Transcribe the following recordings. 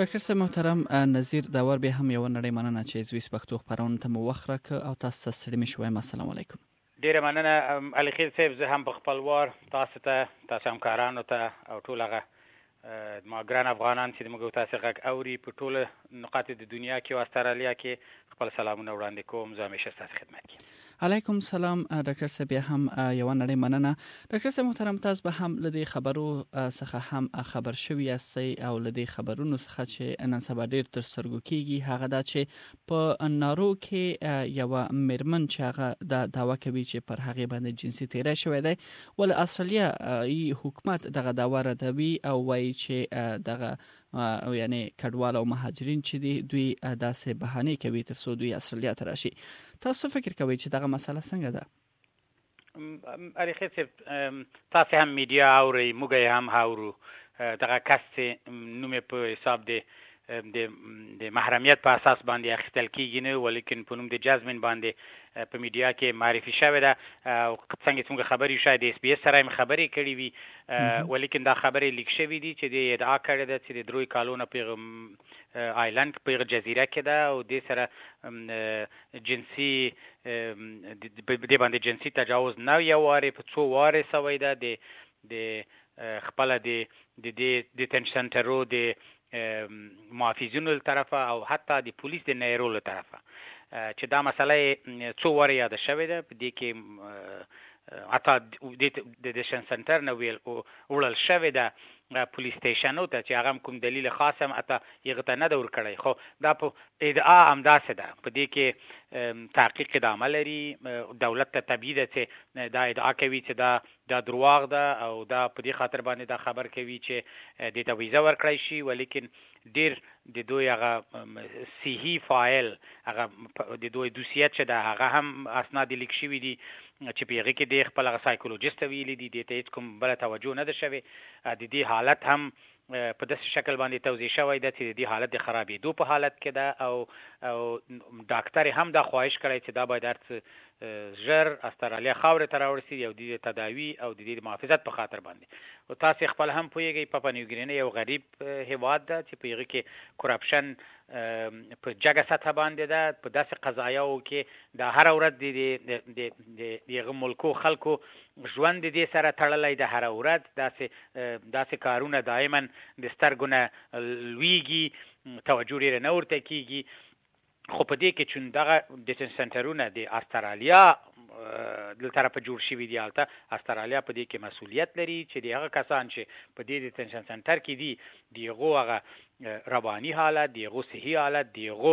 ډاکټر صاحب محترم نظیر داور بیا هم یو نړۍ مننه چې زویس پښتو خبرونه ته مو وخت راکړ او تاسو ته ستړي مې شوم. السلام علیکم. ډیره مننه علي خیل صاحب. زه هم په خپل وار تاسو همکارانو ته او ټول هغه ما ګران افغانان چې موږ تاسو غږ اوري په ټول نقاط د دنیا کې او استرالیا کې خپل سلامونه وړاندې کوم. زه همیشه ستاسو خدمت کې. علیکم سلام ډاکټر صاحب بیا هم یو نړۍ مننه. ډاکټر صاحب محترم تاسو به هم لدی خبرو څخه هم خبر شوی یاستئ او لدی خبرونو څخه چې نن سبا ډیر تر سترګو کیږي هغه دا چې په نارو کې یو میرمن چې هغه دا دعوا کوي چې پر هغه باندې جنسي تیری شوی دی ول استرالیا حکومت دغه دعوا ردوي او وایي چې دغه یعنی کډوال او مهاجرین چې دوی داسې بهانه کوي تر څو دوی استرالیا ته راشي. تاسو فکر کوئ چې دغه مسله څنګه ده؟ اړیخې تاسو هم میډیا اورئ، موږ هم اورو. دغه کس نوم په حساب د محرمیت په اساس باندې اخیستل کیږي نه، ولیکن په نوم د جاسمین باندې په میډیا کې معرفي شوې ده. څنګه چې موږ خبرې شاید د اس بي اس سره هم خبرې کړې وي، ولیکن دا خبرې لیک شوې دي چې د ادعا کړې ده چې د دروي کالونه په آیلند په جزیره کې ده او د سره جنسي د باندې جنسي تجاوز نه یو واره په څو واره سوی ده د خپل د ډیټنشن سنټرو د محافظینو له طرفه او حتی د پولیس د نیرو له طرفه چې دا مسله څو واره یاد شوې ده. په دې کې حتی د ډیټنشن سنټر نه وړل شوې ده پولیس سټیشنو ته چې هغه کوم دلیل خاص هم اته یغه ته نه دور کړی، خو دا په ادعا همداسې ده. په دې کې تحقیق د عمل لري، دولت ته تبعید چې دا ادعا کوي چې دا دروغ ده او دا په دې خاطر باندې دا خبر کوي چې د ته ویزه ورکړی شي، ولیکن ډیر د دوی هغه صحیح فایل هغه د دوی دوسیت چې دا هغه هم اسناد لیک شوي دي چې په هغه کې د خپل سایکولوژیست ویلي دي د ته هیڅ کوم بل توجه نه ده شوی. د دې حالت هم په داسې شکل باندې توضیح شوی ده چې د دې حالت د خرابېدو په حالت کې ده او ډاکټر هم دا خواهش کړی چې دا باید هرڅه ژر استرالیا خاورې ته راورسي او د تداوی او د دې محافظت په خاطر باندې. او تاسو خپل هم پوهیږئ پاپا نیوګیني یو غریب هیواد ده چې په هغه کې کرپشن په جګه سطح باندې ده. په داسې قضایاو کې د هر ورځ د یغه ملکو خلکو ژوند دې سره تړلای د هر ورځ داسې کارونه دایما د سترګونه لویږي، توجه لري نه ورته کیږي. خو په دې کې چې دغه ډیټنشن سنټرونه د استرالیا د طرفه جوړ شوي دي، البته استرالیا په دې کې مسؤلیت لري چې دغه کسان چې په دې ډیټنشن سنټر کې دي دغه هغه رواني حالت، دغه صحي حالت، دغه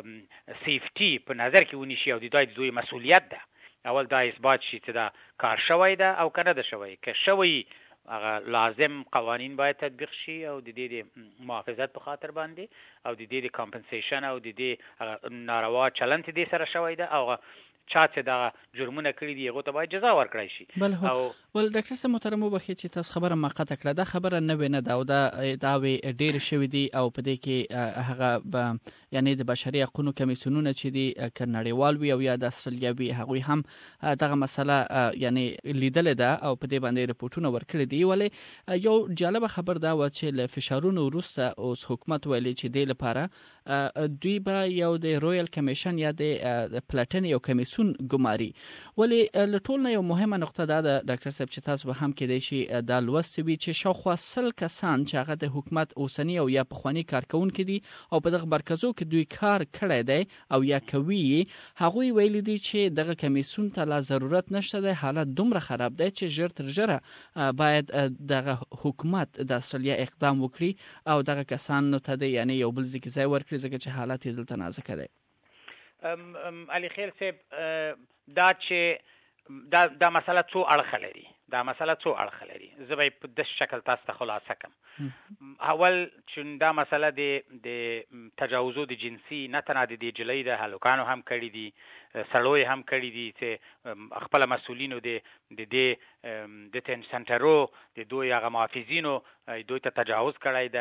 سیفټي په نظر کې ونیسي او د دوی مسؤلیت ده. اول دا اثبات شي چې دا کار شوی ده او کنه ده شوی. که شوی هغه لازم قوانین باید تطبیق شي او د دې محافظت په خاطر باندې او د دې کمپنسیشن او د دې ناروا چلند دې سره شوی ده او چا چې دا جرمونه کړی دي هغه ته باید جزا ورکړی شي. او ول ډاکټر صاحب محترم وبخښئ چې تاسو خبره مقطع کړه. دا خبره نه ده او دا داوی ډیر شوی دي او په دې کې هغه یعنی د بشري حقوقو کمیسیونونه چې دي کنړیوال وي او یا د استرالیاوي هغه هم دغه مسله یعنی لیدل ده او په دې باندې رپورټونه ورکړي دي. ولې یو جالب خبر دا و چې له فشارونو وروسته اوس حکومت ویلي چې د لپاره دوی به یو د رویال کمیشن یا د پلاټن یو کمیسیون ګماري. ولې لټول نه یو مهمه نقطه ده ډاکټر صاحب چې تاسو به هم کېدای شي دا لوستي وي چې شاوخوا 100 کسان چې هغه د حکومت اوسنی او یا پخوانی کارکونکي دي او په دغه مرکزو کې دوی کار کړی دی او یا کوي، هغه ویلي دي چې دغه کمیسیون ته لا ضرورت نشته دی، حالت دومره خراب دی چې ژر تر ژره باید دغه حکومت د استرالیا اقدام وکړي او دغه کسانو ته یعنی یو بل ځای ځای ورکړي ځکه چې حالت یې دلته نازک دی. علي خیل صاحب دا چې دا مسله څو اړخ لري، زه به په دې شکل تاسو ته خلاصه کوم. اول چې دا مسله د تجاوزو د جنسي نه تنه د جلۍ د هلوکانو هم کړي دي، سړوي هم کړي دي چې خپل مسؤلینو د ډیټنشن سنټرو د دوی هغه محافظینو دوی ته تجاوز کړی ده،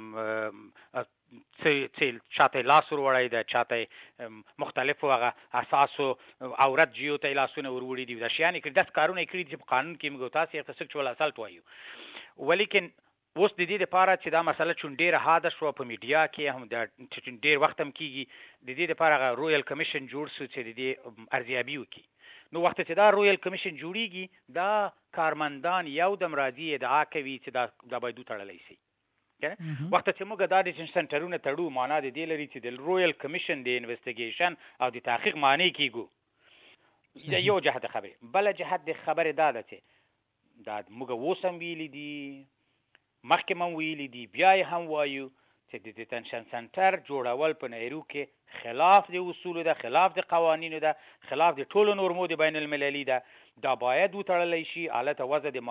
چاته لاس وروړی ده، چاته مختلفو هغه اساسو عورت جیو ته لاسونه وروړي دي، دا شیان کړي، داس کارونه کړي چې په قانون کې موږ تاسو یې سکشوال اسالت وایو. ولیکن اوس د دې لپاره چې دا مسله چون ډیره حاده شو په میډیا کې هم د چون ډیر وخت هم کیږي د دې لپاره رویل کمیشن جوړ شو چې د دې ارزیابي وکړي. نو وخت چې دا رویل کمیشن جوړیږي دا کارمندان یو دم راځي ادعا کوي چې دا باید تړلی شي. وخت چې موږ دا د سنټرونه تړو معنا د دې لري چې د رویل کمیشن د انویسټیګیشن او د تحقیق معنی کیږي. یو جهت خبره. بل جهت د خبره دا ده چې دا موږ وسم ویلي دي مخکې من ویلي دي بیا یې هم وایو چې د دیټنشن سنټر جوړول په نیرو کې خلاف د اصولو ده، خلاف د قوانینو ده، خلاف د ټولو نورمو د بین المللي ده. دا باید وتړلی شي. حالت وضع د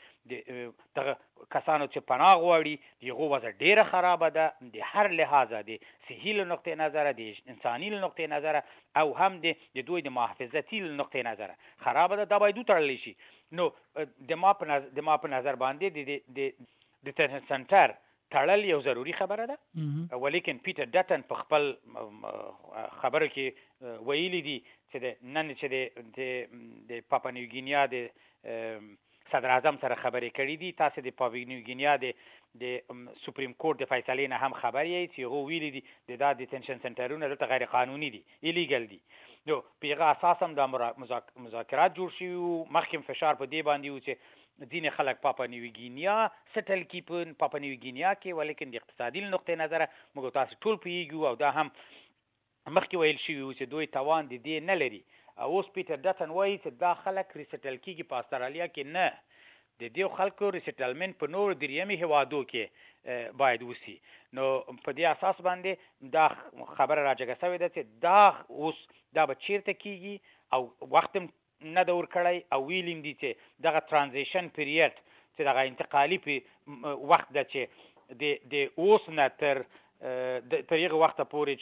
دغه کسانو چې پناه غواړي د هغو وضع ډیره خرابه ده د هر لحاظه، د صحي له نقطې نظره، د انساني له نقطې نظره او هم د دوی د محافظتي له نقطې نظره خرابه ده. دا باید وتړلی شي. نو د ما په نظر باندې د دیټنشن سنټر تړل یو ضروری خبره ده. ولیکن پیټر ډټن په خپل خبره کې ویلي دي چې نن چې د پاپا نیو ګینیا د صدر اعظم سره خبرې کړې دي. تاسو د پاپا نیو ګینیا د سپریم کورټ د فیصلې نه هم خبر یې چې هغه ویلي دي د دا دیټنشن سنټرونه دلته غیر قانوني دي، ایلیګل دي. نو په هغه اساس هم د مذاکرات جوړ شوي وو. مخکې فشار په دې باندې و چې ځینې خلک پاپا نیو ګینیا سټل کی په پاپا نیو ګینیا کې، ولیکن د اقتصادي نقطې نظره موږ تاسو ټول پیږو او دا هم مخکې ویل شوي و چې دوی توان د دې نه لري. اوس پیټر ډټن وایي چې دا خلک ریسټل کیږي په استرالیا کې نه، د دې خلکو ریسټلمنټ په نور دریمي هوادو کې باید وسی. نو په دې اساس باندې دا خبره راجګه شوې ده چې دا اوس دا به چیرته کیږي او وخت نه د ورکړی او ویلیم دي چې دغه ترانزیشن پیریډ چې دغه انتقالي وخت ده چې د اوس نه تر هغه وخته پورې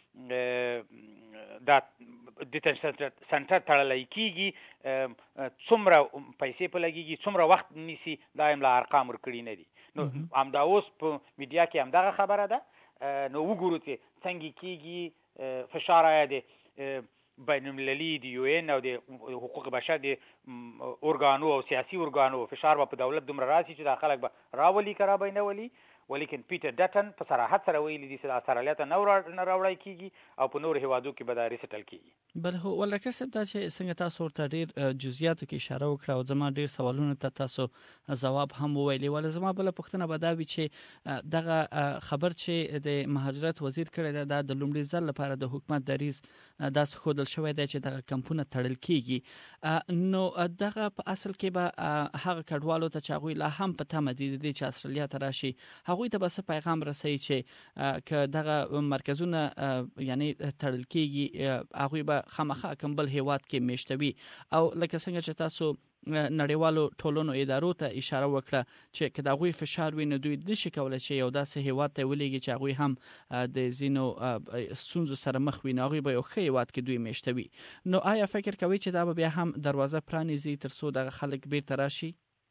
چې دا دیټنشن سنټر تړلی کیږي څومره پیسې په لګیږي څومره وخت نیسي دا هم لا ارقام ورکړي نه دي. نو همدا اوس په میډیا کې همدغه خبره ده. نو وګورو چې څنګه کیږي. فشار آیا د بین المللي د یو ان او د حقوق بشر د ارګانو او سیاسي ارګانو فشار په دولت دومره راسي چې دا خلک به راولي که را به نه ولي. ولیکن پیټر ډټن په صراحت سره ویلي دي چې استرالیا ته نه راوړی کیږي او په نور هیوادو کې به دا ریسټل کیږي. بل هو ولکه صاحب دا چې څنګه تاسو ورته ډیر جزئیاتو کې اشاره وکړه او زما ډیر سوالونو ته تاسو ځواب هم وویلي. ول زما بل پوښتنه به دا وي چې دغه خبر چې د مهاجرت وزیر کړی دا د لومړي ځل لپاره د حکومت دریز داس خودل شوی دی چې دغه کمپونه تړل کیږي. نو دغه په اصل کې به هغه کډوالو ته چې هغه لا هم په تمه دي چې استرالیا ته راشي هغوی ته بس پیغام رسي چې که دغه مرکزونه یعنی تړل کیږي هغوی به خامخا کمبل هیواد کې میشتوي. او لکه څنګه چې تاسو نړیوالو ټولنو ادارو ته اشاره وکړه چې که د هغوی فشار وي نو دوی نشي کولی چې یو داسې هیواد ته ولېږي چې هغوی هم د ځینو ستونزو سره مخ وي، نو هغوی به یو ښه هیواد کې دوی میشتوي. نو آیا فکر کوئ چې دا به بیا هم دروازه پرانیزي تر څو دغه خلک بیرته راشي؟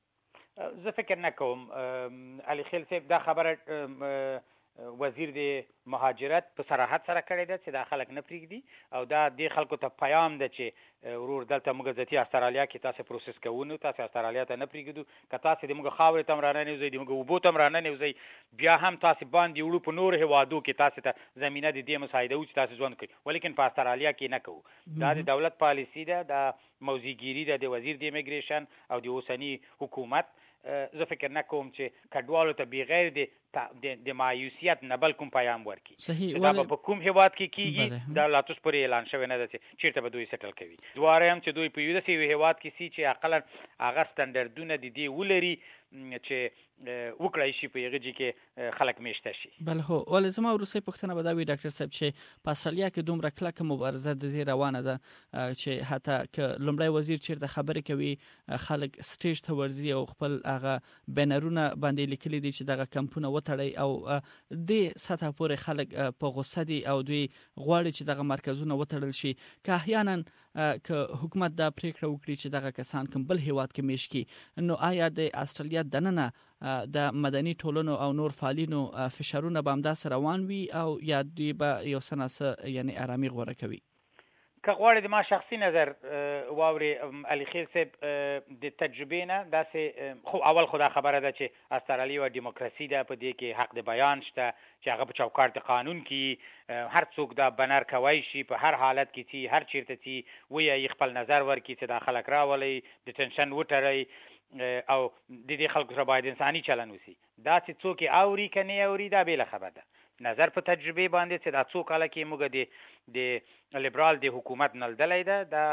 زه فکر نه کوم. علي خیل صاحب دا خبره وزیر د مهاجرت په صراحت سره کړی ده چې دا خلک نه پرېږدي او دا د خلکو ته پیام ده چې ورور دلته موږ ذاتي استرالیا کې تاسو پروسس کوو، نو تاسو استرالیا ته نه پرېږدو. که تاسو د موږ خاورې ته هم رانه نوځئ، د موږ اوبو ته هم رانه نوځئ، بیا هم تاسو باندې وړو په نور هیوادو کې تاسو ته زمینه د دې مساعده و چې تاسو ژوند کوئ، ولیکن په استرالیا کې نه کوو. دا د دولت پالیسي ده، دا موضوعګیري ده د وزیر د امیګریشن او د اوسني حکومت. زه فکر نه کوم چې کډوالو ته بغیر د مایوسیت نه بل کوم پیام ورکړي. دا په کوم هیواد کې کیږي دا لا تاسو پورې اعلان شوی نه ده چې چیرته به دوی سټل کوي. دواره هم چې دوی په یو داسې هیواد کې سي چې اقلا هغه سټنډردونه د دې ولري چې وکړای شي په هغه کې خلک میشته شي. بل هو ول زما وروسته پوښتنه به دا وي ډاکټر صاحب چې په استرالیا کې دومره کلکه مبارزه د دې روانه ده چې حتی ک لومړی وزیر چیرته خبرې کوي خلک سټیج ته ورځي او خپل هغه بنرونه باندې لیکلي دي چې دغه کمپونه وتړي او د سطح پورې خلک په غوسه دي او دوی غواړي چې دغه مرکزونه وتړل شي. که احیانا که حکومت دا پریکړه وکړي چې دغه کسان کوم بل هیواد کې میشکي، نو آیا د استرالیا دننه د مدني ټولنو او نور فعالینو فشارونه به همداسې روان وي او یا دوی به یو څه یعنی آرامي غوره کوي؟ که غواړې د ما شخصي نظر واورې علي خیل صاحب د تجربې نه داسې خو اول خو دا خبره ده چې استرالیا یوه ډیموکراسي ده په دې کې حق د بیان شته چې هغه په چوکاټ د قانون کې هر څوک دا بنر کوی شي په هر حالت کې چې هر چیرته چې وایي خپل نظر ورکړي چې دا خلک راولئ ډیټنشن وټړئ او د دې خلکو سره باید انساني چلن وشي دا چې څوک اوري که نه اوري دا بېله خبره ده نظر په تجربې باندې چې دا څو کاله کې موږ د لیبرال د حکومت نلدلی ده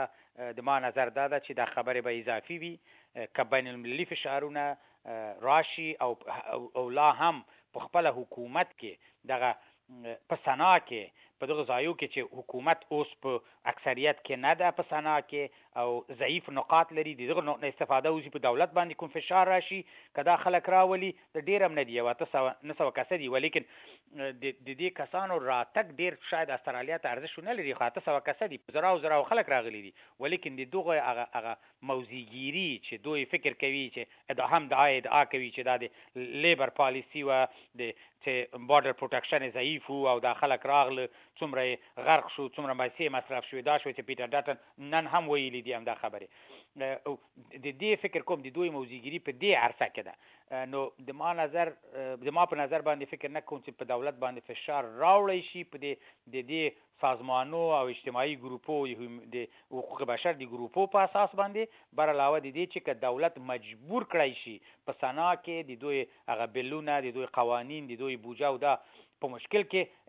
د ما نظر دا ده چې دا خبرې به اضافي وي که بین المللي فشارونه راشي او لا هم په خپله حکومت کې دغه په سنا کې په دغه ځایو کې چې حکومت اوس په اکثریت کې نه ده په سنا کې او ضعیف نقاط لري د دغه نه استفاده وشي په دولت باندې کوم فشار راشي که دا خلک راولي د ډېر هم نه دي 900 کسه دي ولیکن د دې کسانو راتګ ډېر شاید استرالیا ته ارزښت ونه لري خو 800 کسه دي زراو خلک راغلي دي ولیکن د دغه هغه موضوعګیري چې دوی فکر کوي چې هم ادعا کوي چې دا د لیبر پالیسي و د چې بارډر پروټیکشن ضعیف او دا خلک راغله څومره غرق شو څومره پیسې مصرف شوې دا شوې چې پیټر ډاټن نن هم ویلي دي هم دا خبرې د دې فکر کوم د دوی موضوعګیري په دې عرصه کې ده نو د ما په نظر باندې فکر نه کوم چې په دولت باندې فشار راوړی شي په دې سازمانو او اجتماعي ګروپو د حقوق بشر د ګروپو په اساس باندې بر علاوه د دې چې دولت مجبور کړی شي په سنا کې د دوی هغه بلونه د دوی قوانین د دوی بودجه او دا په مشکل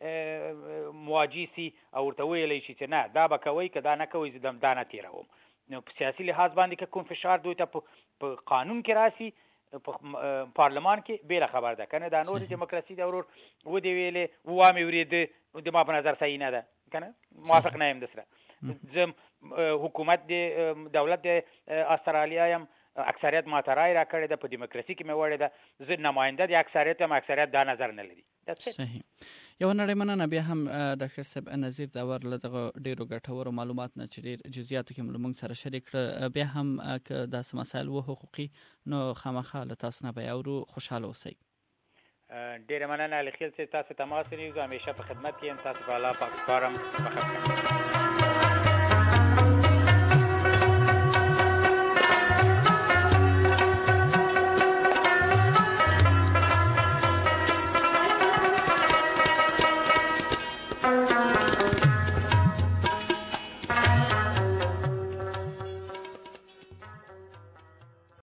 کې مواجه سي او ورته ویلی شي چې نه دا به کوئ که دا نه کوئ زه دا نه تېروم نو په سیاسي لحاظ باندې که کوم فشار دوی ته په قانون کې راسي په پارلمان کې بیله خبر ده کنه دا نور دیموکراسي د ورور و دی ویلې وامې ورېده د ما په نظر صحیح نه ده کنه موافق نه یم د سره زه حکومت د دولت د استرالیا یم اکثریت ما ته رای راکړې ده په دیموکراسي کې مې وړې ده زه نماینده د اکثریت یم اکثریت دا نظر نه لري صحیح یو نړۍ مننه بیا هم ډاکټر صاحب نظیر داور له دغه ډېرو ګټورو معلومات نه چې ډېر جزئیاتو کې مو موږ سره شریک کړه بیا هم که داسې مسایل و حقوقي نو خامخا له تاسو نه به اورو خوشحاله اوسئ ډېره مننه علي خیل صاحب تاسو تماس ونیسئ همیشه په خدمت کې یم تاسو په الله پاک سپارم